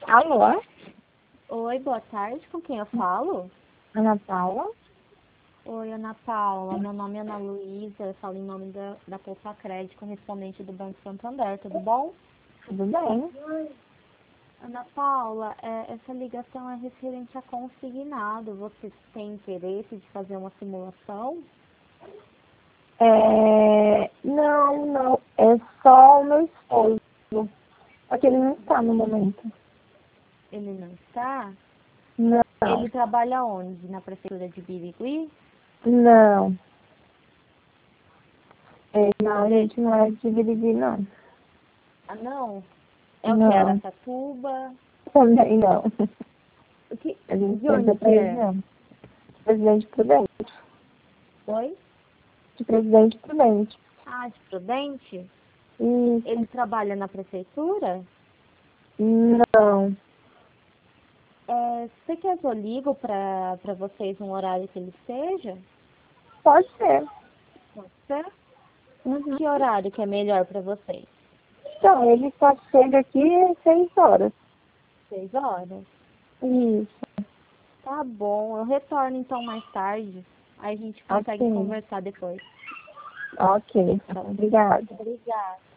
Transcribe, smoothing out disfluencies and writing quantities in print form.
Alô? Oi, boa tarde. Com quem eu falo? Ana Paula? Oi, Ana Paula. Meu nome é Ana Luísa. Eu falo em nome da Poupa Crédito, correspondente do Banco Santander. Tudo bom? Tudo bem? Ana Paula, essa ligação é referente a consignado. Você tem interesse de fazer uma simulação? Não. É só o meu esposo. Só que ele não está no momento. Ele não está? Não. Ele trabalha onde? Na prefeitura de Birigui? Não. Não, a gente não é de Birigui, não. Ah, não? É o que? Não. Aracatuba? Também não. O que? A gente De tenta onde que é? Presidente Prudente. Oi? De Presidente Prudente. Ah, de Prudente? Isso. Ele trabalha na prefeitura? Não. Você quer que eu ligo para vocês um horário que ele esteja? Pode ser. Pode ser? Uhum. Que horário que é melhor para vocês? Então, ele só chega aqui às 6 horas. 6 horas? Isso. Tá bom, eu retorno então mais tarde. Aí a gente consegue Ok. conversar depois. Ok. Obrigada. Obrigada.